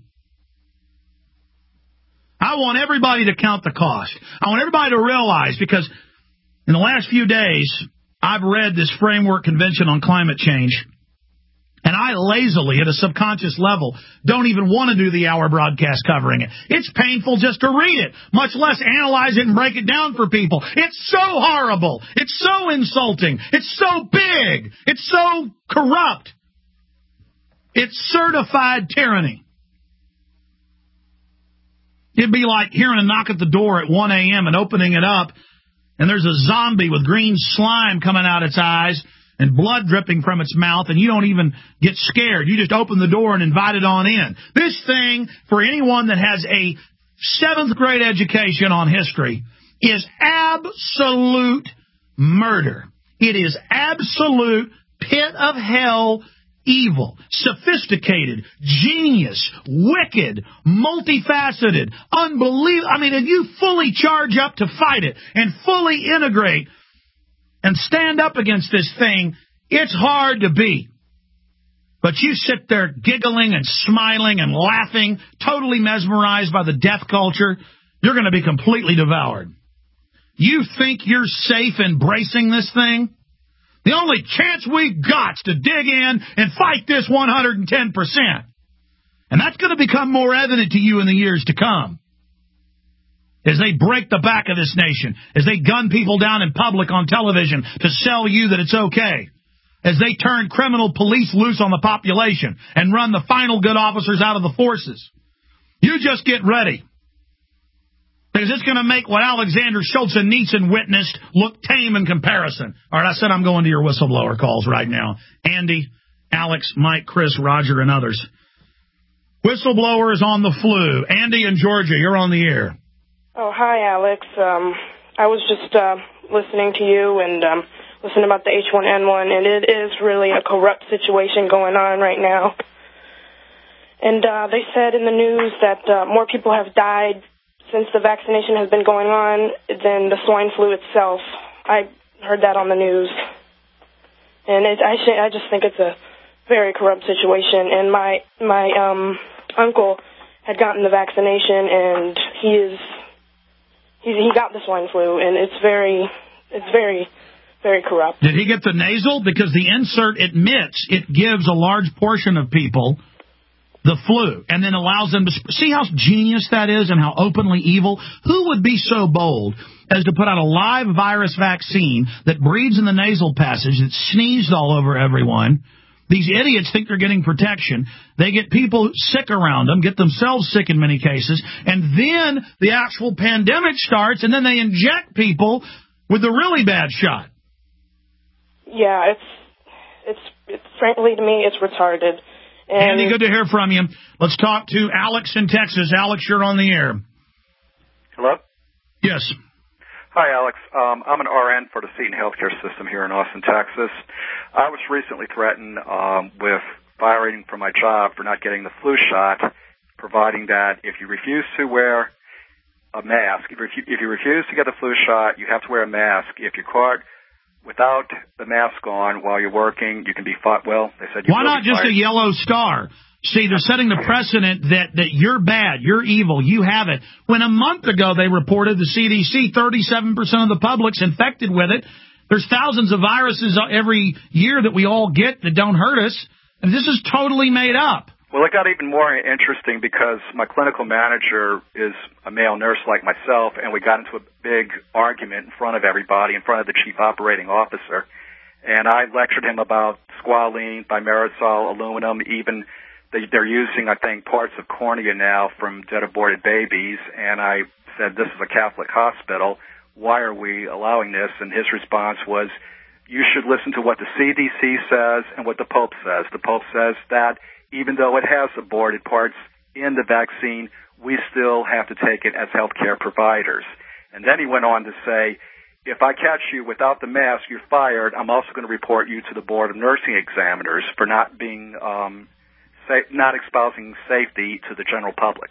I want everybody to count the cost. I want everybody to realize, because in the last few days, I've read this Framework Convention on Climate Change, and I lazily, at a subconscious level, don't even want to do the hour broadcast covering it. It's painful just to read it, much less analyze it and break it down for people. It's so horrible. It's so insulting. It's so big. It's so corrupt. It's certified tyranny. It'd be like hearing a knock at the door at 1 a.m. and opening it up, and there's a zombie with green slime coming out its eyes and blood dripping from its mouth, and you don't even get scared. You just open the door and invite it on in. This thing, for anyone that has a 7th grade education on history, is absolute murder. It is absolute pit of hell evil, sophisticated, genius, wicked, multifaceted, unbelievable. I mean, if you fully charge up to fight it and fully integrate and stand up against this thing, it's hard to beat. But you sit there giggling and smiling and laughing, totally mesmerized by the death culture, you're going to be completely devoured. You think you're safe embracing this thing? The only chance we got's to dig in and fight this 110%. And that's going to become more evident to you in the years to come. As they break the back of this nation, as they gun people down in public on television to sell you that it's okay, as they turn criminal police loose on the population and run the final good officers out of the forces. You just get ready. Because it's going to make what Alexander Solzhenitsyn witnessed look tame in comparison. All right, I said I'm going to your whistleblower calls right now. Andy, Alex, Mike, Chris, Roger, and others. Whistleblower is on the flu. Andy in Georgia, you're on the air. Oh, hi, Alex. I was just listening to you and listening about the H1N1, and it is really a corrupt situation going on right now. And they said in the news that more people have died since the vaccination has been going on than the swine flu itself. I heard that on the news. And I just think it's a very corrupt situation. And my uncle had gotten the vaccination, and he got the swine flu, and it's very, very corrupt. Did he get the nasal? Because the insert admits it gives a large portion of people the flu, and then allows them to... See how genius that is and how openly evil? Who would be so bold as to put out a live virus vaccine that breeds in the nasal passage, that sneezed all over everyone? These idiots think they're getting protection. They get people sick around them, get themselves sick in many cases, and then the actual pandemic starts, and then they inject people with the really bad shot. Yeah, it's frankly, to me, it's retarded. And Andy, good to hear from you. Let's talk to Alex in Texas. Alex, you're on the air. Hello? Yes. Hi, Alex. I'm an RN for the Seton Healthcare System here in Austin, Texas. I was recently threatened with firing from my job for not getting the flu shot, providing that if you refuse to wear a mask, if you refuse to get the flu shot, you have to wear a mask. If you're caught without the mask on while you're working, you can be fired. Well, they said you Why not just a yellow star? See, they're setting the precedent that you're bad, you're evil, you have it. When a month ago they reported, the CDC, 37% of the public's infected with it. There's thousands of viruses every year that we all get that don't hurt us. And this is totally made up. Well, it got even more interesting because my clinical manager is a male nurse like myself, and we got into a big argument in front of everybody, in front of the chief operating officer. And I lectured him about squalene, thimerosal, aluminum, even they're using, I think, parts of cornea now from dead aborted babies. And I said, this is a Catholic hospital. Why are we allowing this? And his response was, you should listen to what the CDC says and what the Pope says. The Pope says that even though it has aborted parts in the vaccine, we still have to take it as healthcare providers. And then he went on to say, if I catch you without the mask, you're fired. I'm also going to report you to the Board of Nursing Examiners for not being, not espousing safety to the general public.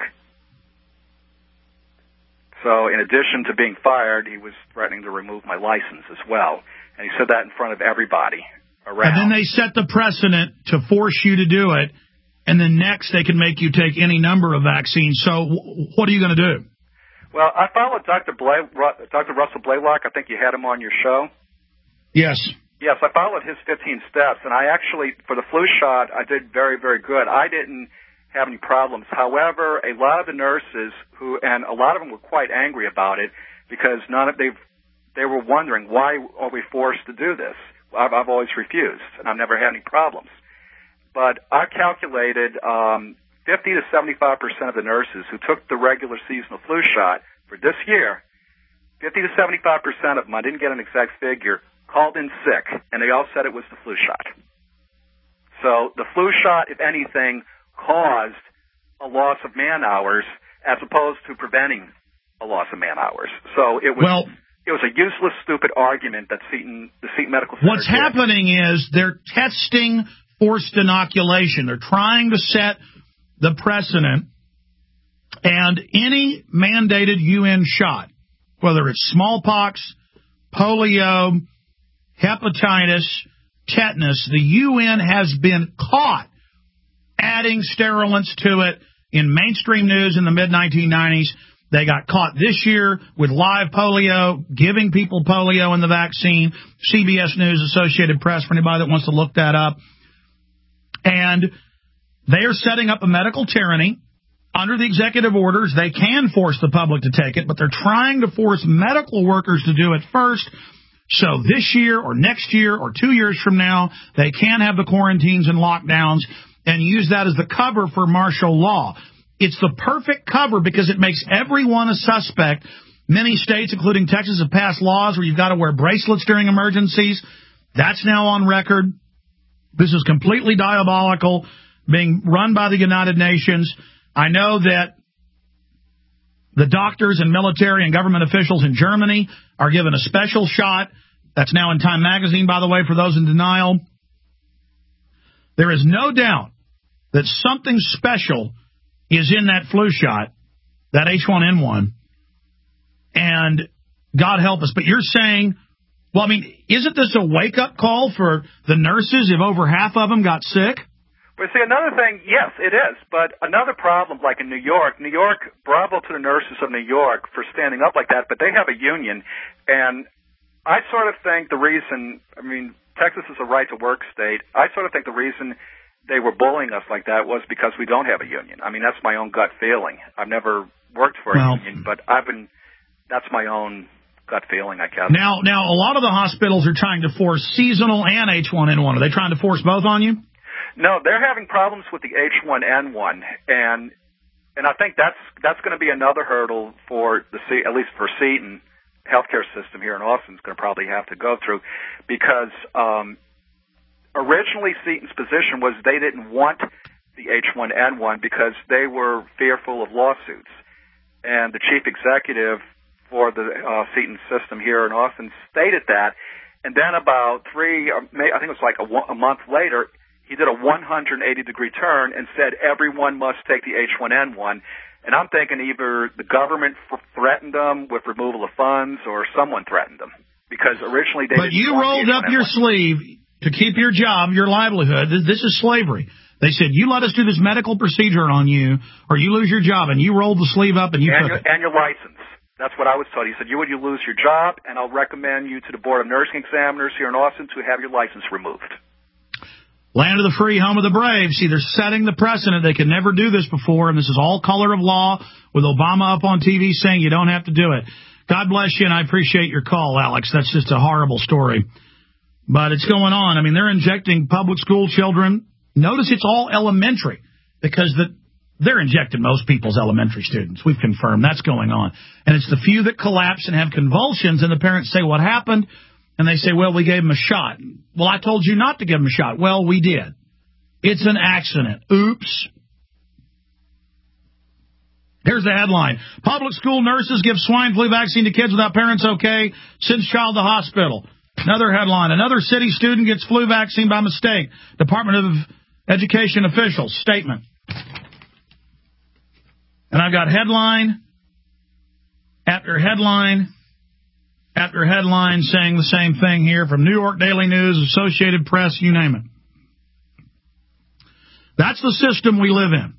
So in addition to being fired, he was threatening to remove my license as well. And he said that in front of everybody around. And then they set the precedent to force you to do it. And then next they can make you take any number of vaccines. So what are you going to do? Well, I followed Dr. Russell Blaylock. I think you had him on your show. Yes. Yes, I followed his 15 steps. And I actually, for the flu shot, I did very, very good. I didn't have any problems. However, a lot of the nurses and a lot of them were quite angry about it because they were wondering, why are we forced to do this? I've always refused, and I've never had any problems. But I calculated 50 to 75% of the nurses who took the regular seasonal flu shot for this year, 50 to 75% of them, I didn't get an exact figure, called in sick, and they all said it was the flu shot. So the flu shot, if anything, caused a loss of man-hours as opposed to preventing a loss of man-hours. So it was... It was a useless, stupid argument that the Seton Medical Center What's happening is they're testing forced inoculation. They're trying to set the precedent, and any mandated UN shot, whether it's smallpox, polio, hepatitis, tetanus, the UN has been caught adding sterilants to it in mainstream news in the mid-1990s. They got caught this year with live polio, giving people polio in the vaccine. CBS News, Associated Press, for anybody that wants to look that up. And they are setting up a medical tyranny. Under the executive orders, they can force the public to take it, but they're trying to force medical workers to do it first. So this year or next year or 2 years from now, they can have the quarantines and lockdowns and use that as the cover for martial law. It's the perfect cover because it makes everyone a suspect. Many states, including Texas, have passed laws where you've got to wear bracelets during emergencies. That's now on record. This is completely diabolical, being run by the United Nations. I know that the doctors and military and government officials in Germany are given a special shot. That's now in Time magazine, by the way, for those in denial. There is no doubt that something special is in that flu shot, that H1N1, and God help us. But you're saying, well, I mean, isn't this a wake-up call for the nurses if over half of them got sick? Well, see, another thing, yes, it is. But another problem, like in New York, bravo to the nurses of New York for standing up like that, but they have a union. And I sort of think the reason, I mean, Texas is a right-to-work state. I sort of think the reason they were bullying us like that was because we don't have a union. I mean, that's my own gut feeling. I've never worked for a union, but that's my own gut feeling, I guess. Now, a lot of the hospitals are trying to force seasonal and H1N1. Are they trying to force both on you? No, they're having problems with the H1N1, and I think that's going to be another hurdle for at least for Seton healthcare system here in Austin is going to probably have to go through, because originally Seton's position was they didn't want the H1N1 because they were fearful of lawsuits, and the chief executive for the Seton system here in Austin stated that, and then about I think it was like a month later, he did a 180-degree turn and said everyone must take the H1N1. And I'm thinking either the government threatened them with removal of funds or someone threatened them, because originally they didn't want the H1N1. But you rolled up your sleeve to keep your job, your livelihood. This is slavery. They said, you let us do this medical procedure on you or you lose your job, and you rolled the sleeve up and you took it. And your license. That's what I was told. He said, you lose your job, and I'll recommend you to the Board of Nursing Examiners here in Austin to have your license removed. Land of the free, home of the brave. See, they're setting the precedent. They could never do this before, and this is all color of law with Obama up on TV saying you don't have to do it. God bless you, and I appreciate your call, Alex. That's just a horrible story. But it's going on. I mean, they're injecting public school children. Notice it's all elementary, because they're injecting most people's elementary students. We've confirmed that's going on. And it's the few that collapse and have convulsions, and the parents say, what happened? And they say, well, we gave him a shot. Well, I told you not to give him a shot. Well, we did. It's an accident. Oops. Here's the headline. Public school nurses give swine flu vaccine to kids without parents okay. Sends child to hospital. Another headline. Another city student gets flu vaccine by mistake. Department of Education officials. Statement. And I've got headline after headline after headline saying the same thing here from New York Daily News, Associated Press, you name it. That's the system we live in.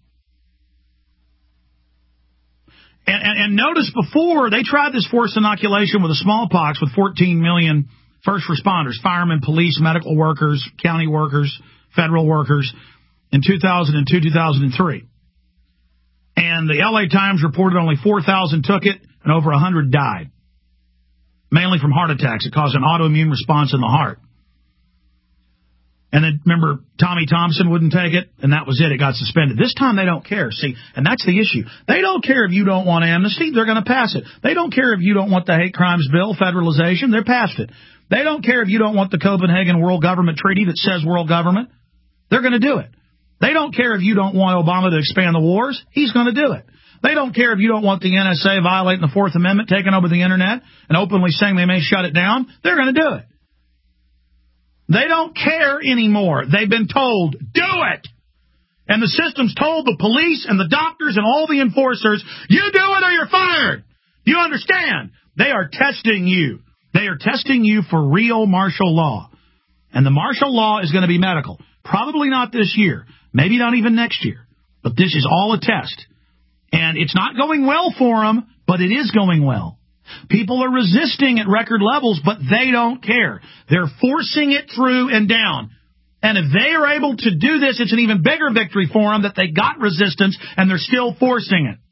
And notice before, they tried this forced inoculation with the smallpox with 14 million first responders, firemen, police, medical workers, county workers, federal workers in 2002, 2003. And the LA Times reported only 4,000 took it and over 100 died. Mainly from heart attacks. It caused an autoimmune response in the heart. And then, remember, Tommy Thompson wouldn't take it, and that was it. It got suspended. This time they don't care. See, and that's the issue. They don't care if you don't want amnesty. They're going to pass it. They don't care if you don't want the hate crimes bill, federalization. They're past it. They don't care if you don't want the Copenhagen World Government Treaty that says world government. They're going to do it. They don't care if you don't want Obama to expand the wars. He's going to do it. They don't care if you don't want the NSA violating the Fourth Amendment, taking over the Internet, and openly saying they may shut it down. They're going to do it. They don't care anymore. They've been told, do it. And the system's told the police and the doctors and all the enforcers, you do it or you're fired. Do you understand? They are testing you. They are testing you for real martial law. And the martial law is going to be medical. Probably not this year. Maybe not even next year. But this is all a test. And it's not going well for them, but it is going well. People are resisting at record levels, but they don't care. They're forcing it through and down. And if they are able to do this, it's an even bigger victory for them that they got resistance and they're still forcing it.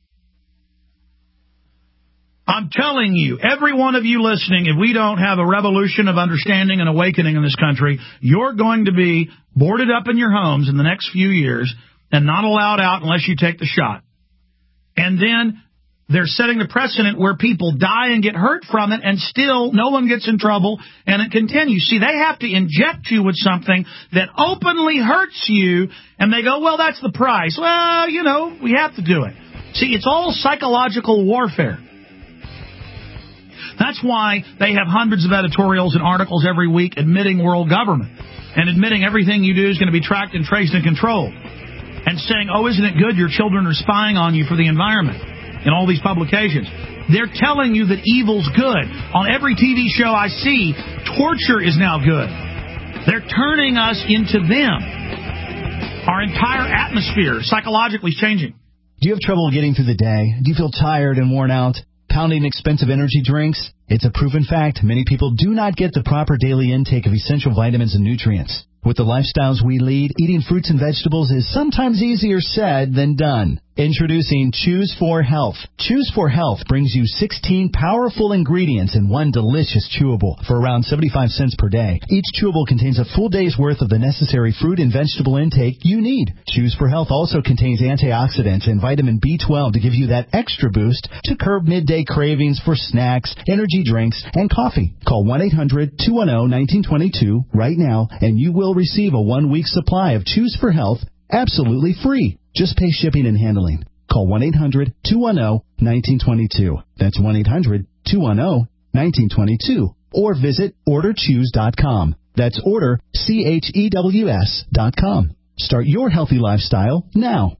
I'm telling you, every one of you listening, if we don't have a revolution of understanding and awakening in this country, you're going to be boarded up in your homes in the next few years and not allowed out unless you take the shot. And then they're setting the precedent where people die and get hurt from it, and still no one gets in trouble, and it continues. See, they have to inject you with something that openly hurts you, and they go, well, that's the price. Well, you know, we have to do it. See, it's all psychological warfare. That's why they have hundreds of editorials and articles every week admitting world government and admitting everything you do is going to be tracked and traced and controlled, and saying, oh, isn't it good your children are spying on you for the environment in all these publications. They're telling you that evil's good. On every TV show I see, torture is now good. They're turning us into them. Our entire atmosphere psychologically is changing. Do you have trouble getting through the day? Do you feel tired and worn out? Pounding expensive energy drinks? It's a proven fact. Many people do not get the proper daily intake of essential vitamins and nutrients. With the lifestyles we lead, eating fruits and vegetables is sometimes easier said than done. Introducing Choose 4 Health. Choose 4 Health brings you 16 powerful ingredients in one delicious chewable for around 75 cents per day. Each chewable contains a full day's worth of the necessary fruit and vegetable intake you need. Choose 4 Health also contains antioxidants and vitamin B12 to give you that extra boost to curb midday cravings for snacks, energy drinks, and coffee. Call 1-800-210-1922 right now, and you will receive a 1-week supply of Choose 4 Health absolutely free. Just pay shipping and handling. Call 1-800-210-1922. That's 1-800-210-1922. Or visit orderchoose.com. That's orderchews.com. Start your healthy lifestyle now.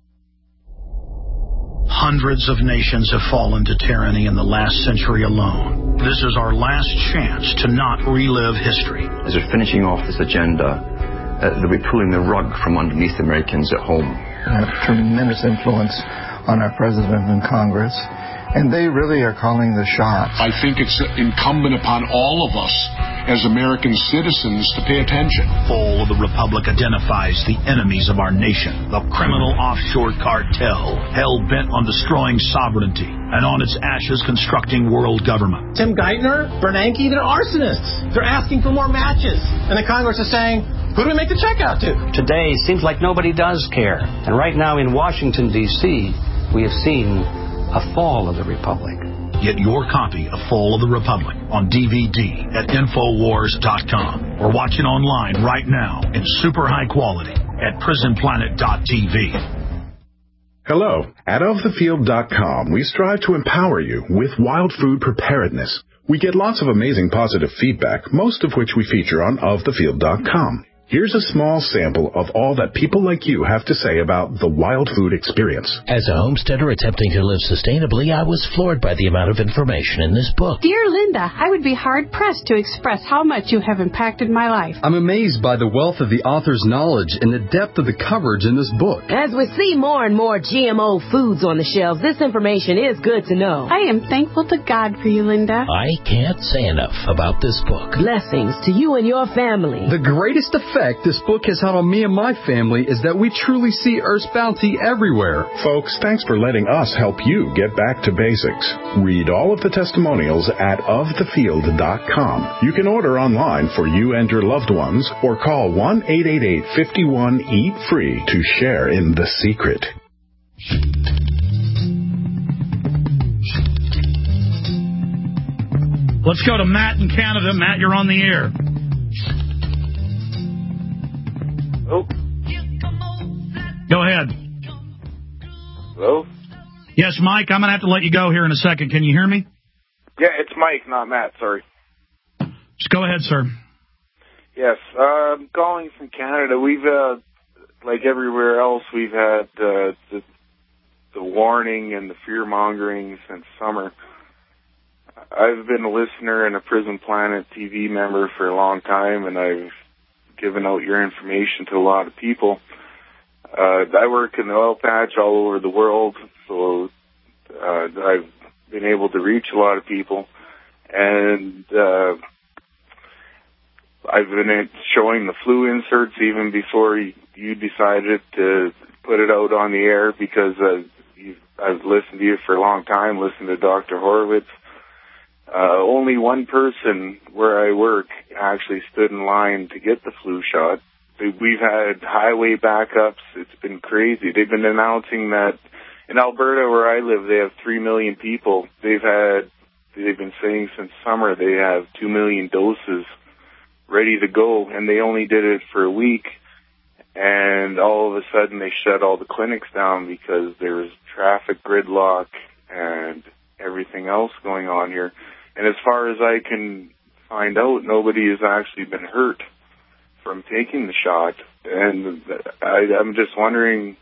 Hundreds of nations have fallen to tyranny in the last century alone. This is our last chance to not relive history. As they're finishing off this agenda, they'll be pulling the rug from underneath Americans at home. Have tremendous influence on our president and Congress, and they really are calling the shots. I think it's incumbent upon all of us as American citizens to pay attention. Fall of the Republic identifies the enemies of our nation, the criminal offshore cartel, hell-bent on destroying sovereignty, and on its ashes constructing world government. Tim Geithner, Bernanke, they're arsonists. They're asking for more matches. And the Congress is saying, who do we make the check out to? Today seems like nobody does care. And right now in Washington, D.C., we have seen a fall of the Republic. Get your copy of Fall of the Republic on DVD at Infowars.com or watch it online right now in super high quality at PrisonPlanet.tv. Hello. At OfTheField.com, we strive to empower you with wild food preparedness. We get lots of amazing positive feedback, most of which we feature on OfTheField.com. Here's a small sample of all that people like you have to say about the wild food experience. As a homesteader attempting to live sustainably, I was floored by the amount of information in this book. Dear Linda, I would be hard-pressed to express how much you have impacted my life. I'm amazed by the wealth of the author's knowledge and the depth of the coverage in this book. As we see more and more GMO foods on the shelves, this information is good to know. I am thankful to God for you, Linda. I can't say enough about this book. Blessings to you and your family. The greatest effect this book has had on me and my family is that we truly see Earth's bounty everywhere. Folks, thanks for letting us help you get back to basics. Read all of the testimonials at ofthefield.com. You can order online for you and your loved ones or call 1-888-51-EAT-FREE to share in the secret. Let's go to Matt in Canada. Matt, you're on the air. Oh. Go ahead. Hello? Yes, Mike, I'm going to have to let you go here in a second. Can you hear me? Yeah, it's Mike, not Matt, sorry. Just go ahead, sir. Yes, I'm calling from Canada. We've, like everywhere else, we've had the warning and the fear-mongering since summer. I've been a listener and a Prison Planet TV member for a long time, and I've given out your information to a lot of people. I work in the oil patch all over the world, so I've been able to reach a lot of people. And I've been showing the flu inserts even before you decided to put it out on the air, because I've listened to you for a long time, listened to Dr. Horowitz. Only one person where I work actually stood in line to get the flu shot. We've had highway backups. It's been crazy. They've been announcing that in Alberta, where I live, they have 3 million people. They've been saying since summer they have 2 million doses ready to go, and they only did it for a week. And all of a sudden they shut all the clinics down because there's traffic gridlock and everything else going on here. And as far as I can find out, nobody has actually been hurt from taking the shot. And I'm just wondering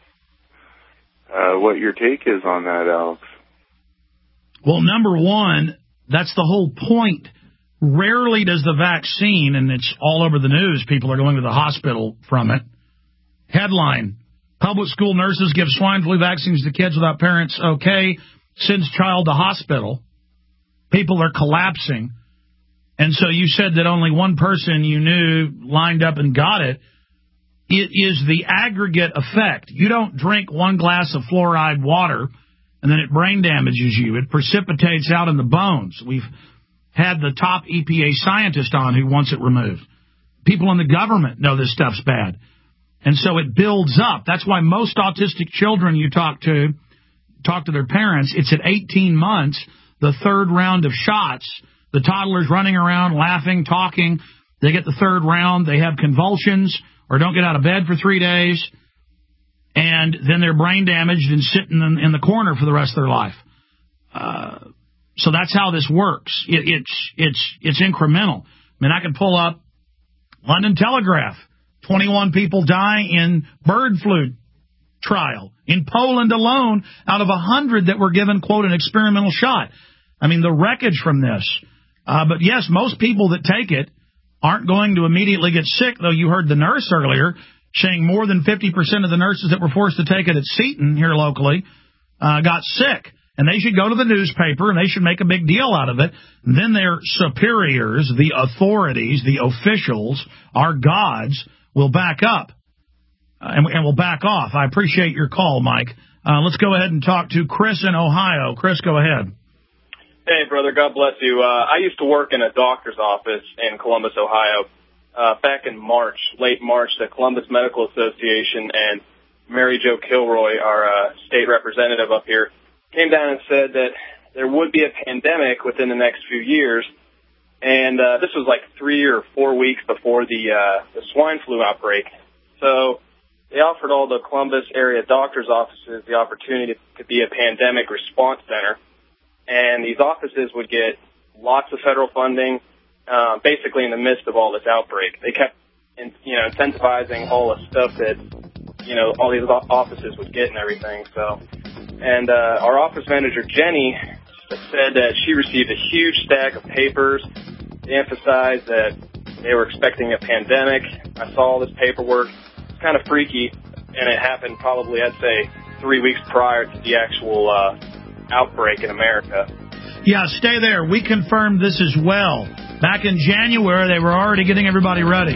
what your take is on that, Alex. Well, number one, that's the whole point. Rarely does the vaccine, and it's all over the news, people are going to the hospital from it. Headline, public school nurses give swine flu vaccines to kids without parents. Okay, sends child to hospital. People are collapsing. And so you said that only one person you knew lined up and got it. It is the aggregate effect. You don't drink one glass of fluoride water and then it brain damages you. It precipitates out in the bones. We've had the top EPA scientist on who wants it removed. People in the government know this stuff's bad. And so it builds up. That's why most autistic children you talk to their parents, it's at 18 months, the third round of shots. The toddler's running around, laughing, talking. They get the third round. They have convulsions or don't get out of bed for 3 days. And then they're brain damaged and sitting in the corner for the rest of their life. So that's how this works. It's incremental. I mean, I can pull up London Telegraph. 21 people die in bird flu trial. In Poland alone, out of 100 that were given, quote, an experimental shot. I mean, the wreckage from this. But yes, most people that take it aren't going to immediately get sick, though you heard the nurse earlier saying more than 50% of the nurses that were forced to take it at Seton here locally got sick. And they should go to the newspaper and they should make a big deal out of it. And then their superiors, the authorities, the officials, our gods, will back up and will back off. I appreciate your call, Mike. Let's go ahead and talk to Chris in Ohio. Chris, go ahead. Hey, brother. God bless you. I used to work in a doctor's office in Columbus, Ohio. Back in March, late March, the Columbus Medical Association and Mary Jo Kilroy, our state representative up here, came down and said that there would be a pandemic within the next few years. And this was like 3 or 4 weeks before the swine flu outbreak. So they offered all the Columbus area doctors' offices the opportunity to be a pandemic response center. And these offices would get lots of federal funding, basically in the midst of all this outbreak. They kept, incentivizing all the stuff that, all these offices would get and everything. So, and our office manager, Jenny, said that she received a huge stack of papers. They emphasized that they were expecting a pandemic. I saw all this paperwork. It's kind of freaky, and it happened probably, I'd say, 3 weeks prior to the actual outbreak in America. Yeah, stay there. We confirmed this as well. Back in January, they were already getting everybody ready.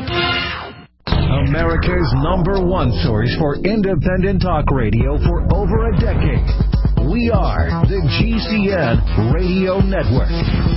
America's #1 source for independent talk radio for over a decade. We are the GCN Radio Network.